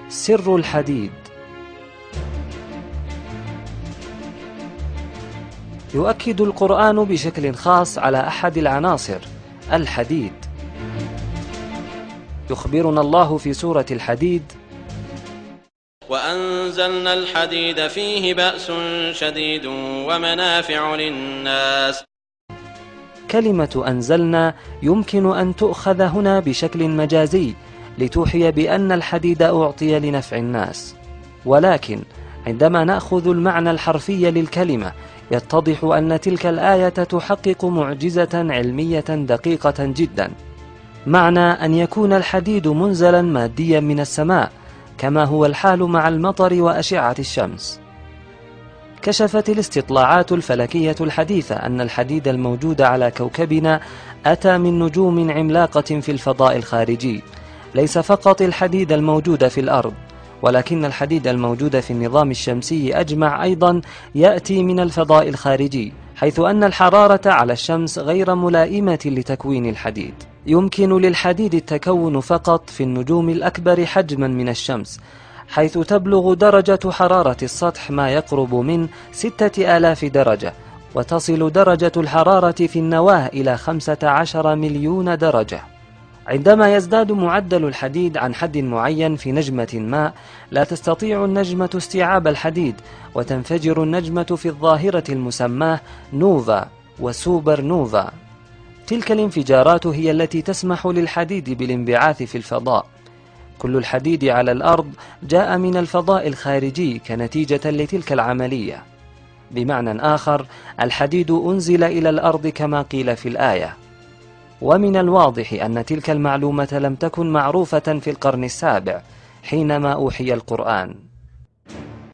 سر الحديد. يؤكد القرآن بشكل خاص على أحد العناصر، الحديد. يخبرنا الله في سورة الحديد: وأنزلنا الحديد فيه بأس شديد ومنافع للناس. كلمة أنزلنا يمكن أن تؤخذ هنا بشكل مجازي لتوحي بأن الحديد أعطي لنفع الناس، ولكن عندما نأخذ المعنى الحرفي للكلمة يتضح أن تلك الآية تحقق معجزة علمية دقيقة جدا، معنى أن يكون الحديد منزلا ماديا من السماء كما هو الحال مع المطر وأشعة الشمس. كشفت الاستطلاعات الفلكية الحديثة أن الحديد الموجود على كوكبنا أتى من نجوم عملاقة في الفضاء الخارجي، ليس فقط الحديد الموجود في الأرض، ولكن الحديد الموجود في النظام الشمسي أجمع أيضا يأتي من الفضاء الخارجي، حيث أن الحرارة على الشمس غير ملائمة لتكوين الحديد. يمكن للحديد التكون فقط في النجوم الأكبر حجما من الشمس، حيث تبلغ درجة حرارة السطح ما يقرب من 6000 درجة، وتصل درجة الحرارة في النواة إلى 15 مليون درجة. عندما يزداد معدل الحديد عن حد معين في نجمة ما، لا تستطيع النجمة استيعاب الحديد، وتنفجر النجمة في الظاهرة المسماة نوفا وسوبر نوفا. تلك الانفجارات هي التي تسمح للحديد بالانبعاث في الفضاء. كل الحديد على الأرض جاء من الفضاء الخارجي كنتيجة لتلك العملية. بمعنى آخر، الحديد أنزل إلى الأرض كما قيل في الآية. ومن الواضح أن تلك المعلومة لم تكن معروفة في القرن السابع حينما أوحي القرآن.